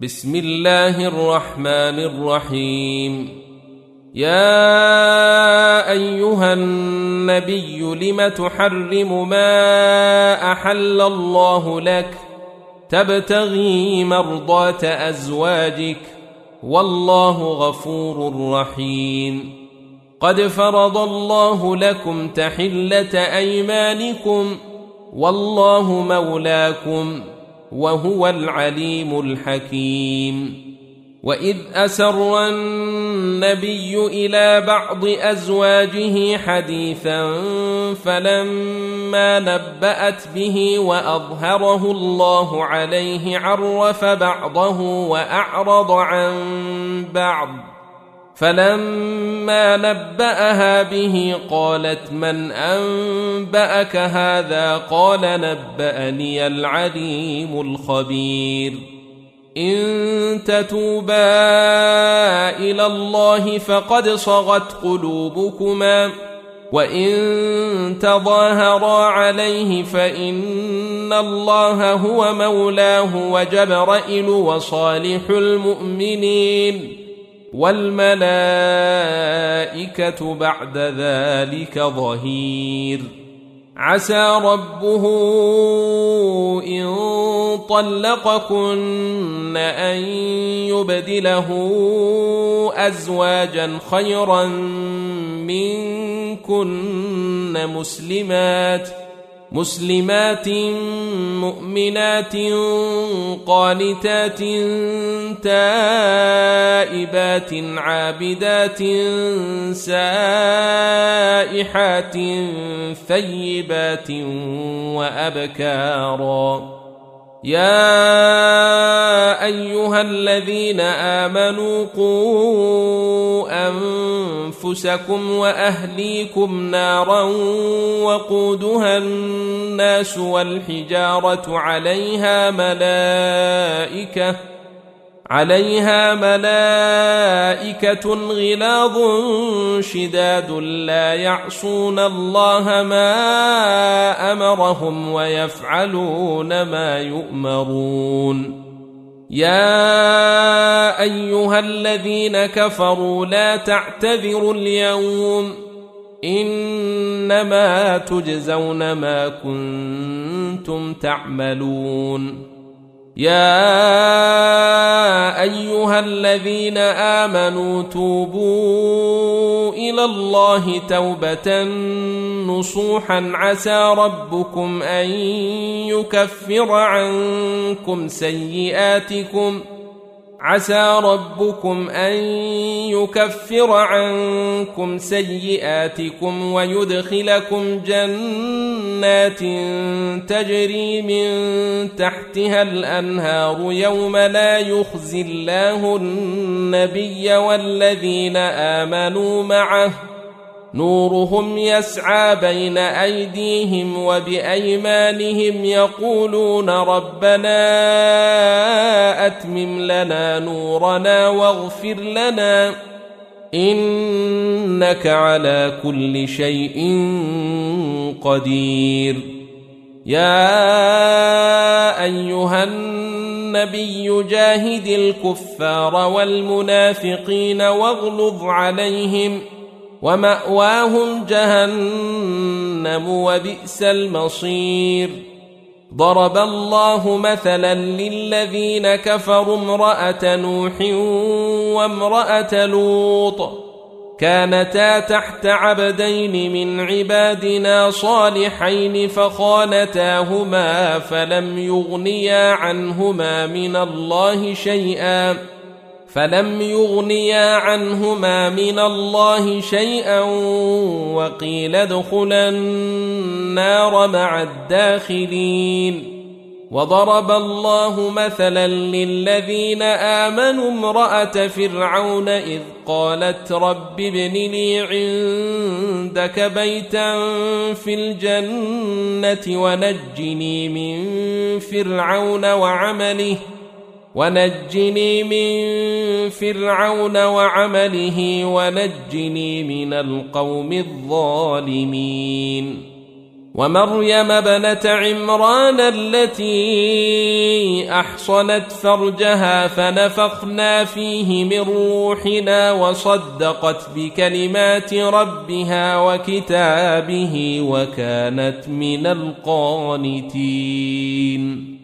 بسم الله الرحمن الرحيم. يا أيها النبي لم تحرم ما أحل الله لك تبتغي مرضات أزواجك والله غفور رحيم. قد فرض الله لكم تحلة أيمانكم والله مولاكم وهو العليم الحكيم. وإذ أسر النبي إلى بعض أزواجه حديثا فلما نبأت به وأظهره الله عليه عرف بعضه وأعرض عن بعض، فلما نبأها به قالت من أنبأك هذا؟ قال نبأني العليم الخبير. إن تتوبا إلى الله فقد صغت قلوبكما وإن تظاهرا عليه فإن الله هو مولاه وجبرائيل وصالح المؤمنين والملائكة بعد ذلك ظهير. عسى ربه إن طلقكن أن يبدله أزواجا خيرا منكن مسلمات مؤمنات قانتات تائبات عابدات سائحات ثيبات وأبكارا. يا أيها الذين آمنوا قوا أنفسكم وأهليكم نارا وقودها الناس والحجارة عليها ملائكة غلاظ شداد لا يعصون الله ما أمرهم ويفعلون ما يؤمرون. يا أيها الذين كفروا لا تعتذروا اليوم إنما تجزون ما كنتم تعملون. يا أيها الذين آمنوا توبوا إلى الله توبة نصوحا عسى ربكم أن يكفر عنكم سيئاتكم ويدخلكم جنات تجري من تحتها الأنهار يوم لا يخزي الله النبي والذين آمنوا معه نورهم يسعى بين أيديهم وبأيمانهم يقولون ربنا أتمم لنا نورنا واغفر لنا إنك على كل شيء قدير. يا أيها النبي جاهد الكفار والمنافقين واغلظ عليهم ومأواهم جهنم وبئس المصير. ضرب الله مثلا للذين كفروا امرأة نوح وامرأة لوط كانتا تحت عبدين من عبادنا صالحين فخانتاهما فلم يغنيا عنهما من الله شيئا وقيل ادخلا النار مع الداخلين. وضرب الله مثلا للذين آمنوا امرأة فرعون إذ قالت رب ابن لي عندك بيتا في الجنة ونجني من فرعون وعمله ونجني من القوم الظالمين. ومريم ابنة عمران التي أحصنت فرجها فنفخنا فيه من روحنا وصدقت بكلمات ربها وكتابه وكانت من القانتين.